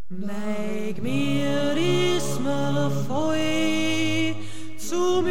Meig mir is mir feu zum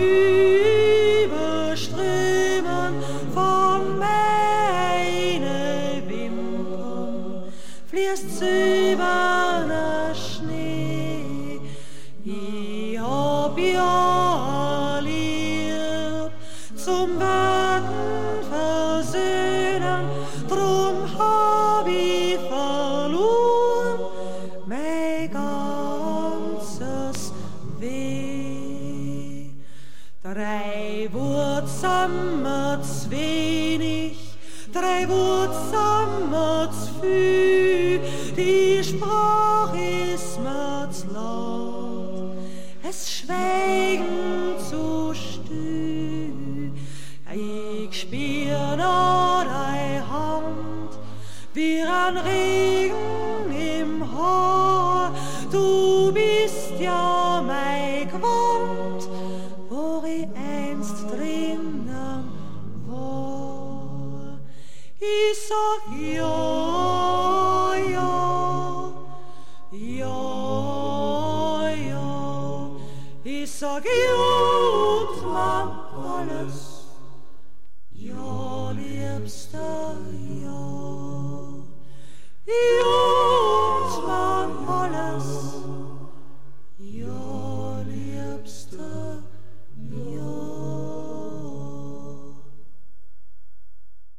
Überströmen von meine Wimpern, fließt silberner Schnee. Ich hab ja lieb zum Werden versöhnen, drum hab ich verloren mein ganzes Weh. 3 Wort sammert's wenig, 3 Wort sammert's viel, die Sprache ist mir's laut, es schweigen zu still. Ich spür noch deine Hand, wie ein Regen im Haar, du bist ja mein Gewand, wo ich einst drinnen war. Ich sag ja, ja, ja, ja, ich sag ja und man alles, ja, liebster, ja, ja.